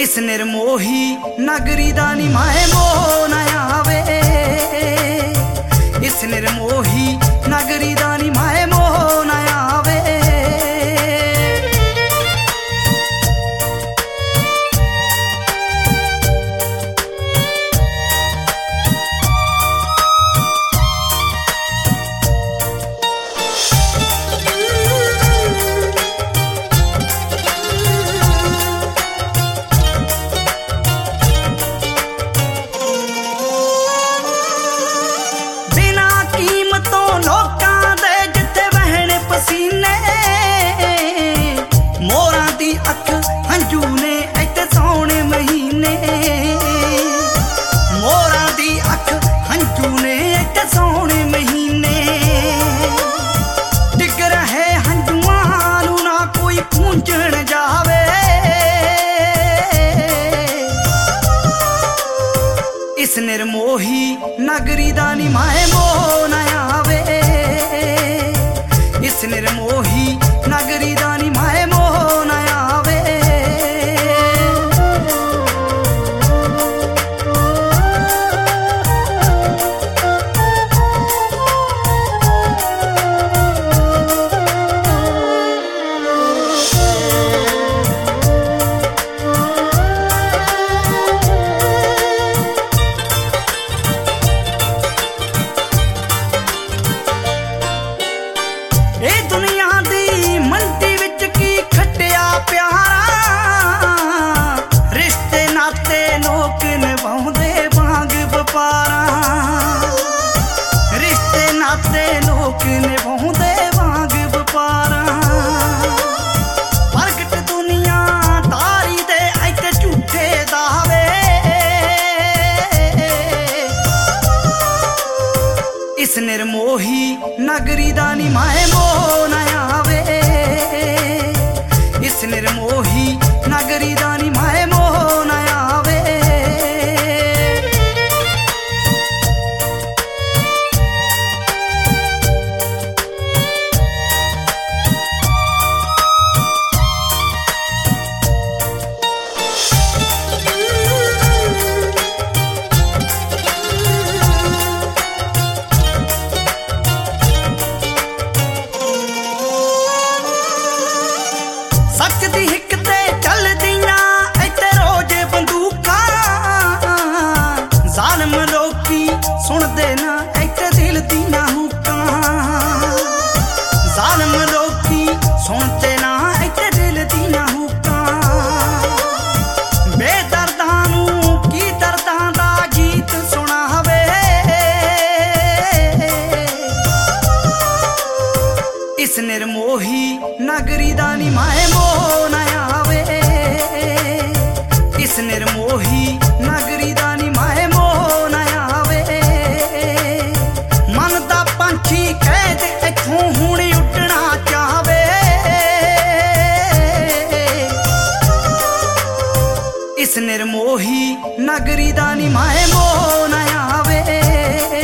इस निर्मोही नगरी दा नी माए मोह न आवे। इस निर्मोही नगरी दा नी माए मोह न आवे। इस निर्मोही नगरी दा नी माए मोह न आवे। इस निर्मोही नगरी दा नी माए मोह न आवे। इस निर्मोही नगरी दा नी माए मोह न आवे। इस निर्मोही नगरी दा नी माए मोह न आवे। सुनदे ना इत्थे दिल दी ना हुक्कां। ज़ालिम लोकी सुनते ना इत्थे दिल दी ना हुक्कां। बेदर्दां नूं की दर्दां दा गीत सुणावे। इस निर्मोही नगरी दा नी माए मोह न आवे। इस निर्मोही नगरी दा नी माए मोह न आवे। मन दा पंछी कैद इत्थों हुण उड्डना चाहवे। इस निर्मोही नगरी दा नी माए मोह न आवे।